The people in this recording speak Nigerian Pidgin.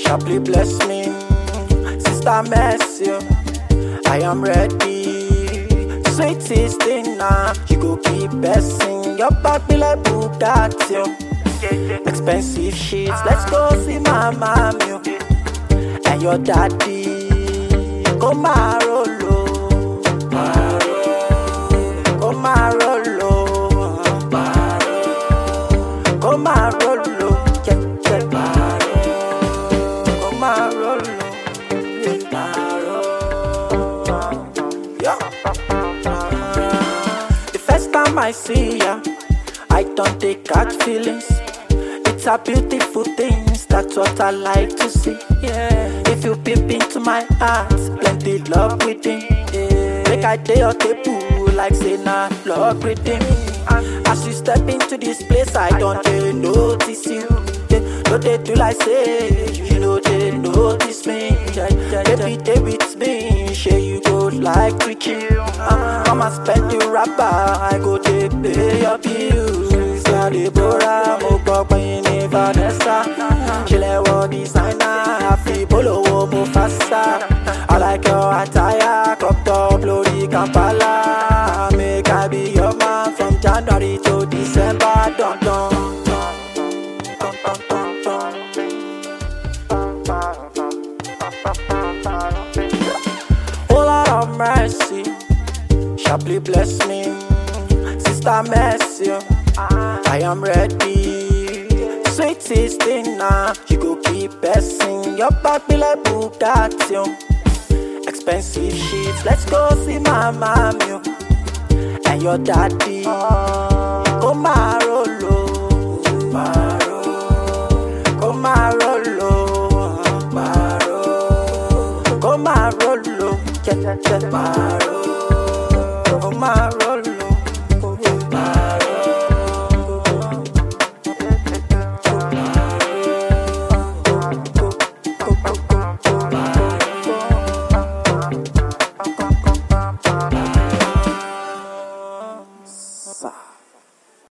sharply bless me. Sister Mercy, I am ready. Sweetest thing now, you go keep blessing. Your back be like Bugatti. Expensive sheets, let's go see my mommy and your daddy. Go marolo, go marolo, go marolo, go marolo, yeah. The first time I see ya, I don't take catch feelings. It's a beautiful thing, that's what I like to see. Yeah. If you peep into my heart, plenty love within. Yeah. Make I day your table like say nah, love within. As you step into this place, I don't notice you. No they do like say, you know they notice me. Baby, they with me, share you go like tricky. Come and spend your rapper, I go to pay your bills. Deborah, mo gbọ́ ní Vanessa. Ṣílẹ̀ wọ designer, àfi polówó mo fásá. I like your attire, crop top lórí Kampala. Make I be your man from January to December. Dun, dun. Oh Lord of mercy, sharply bless me. Sister Mercy, I am ready. Sweetest thing now, you go keep blessing. Your back be like Bugatti. Expensive sheets, let's go see my mommy and your daddy. Go marolo, go marolo, go marolo, go marolo.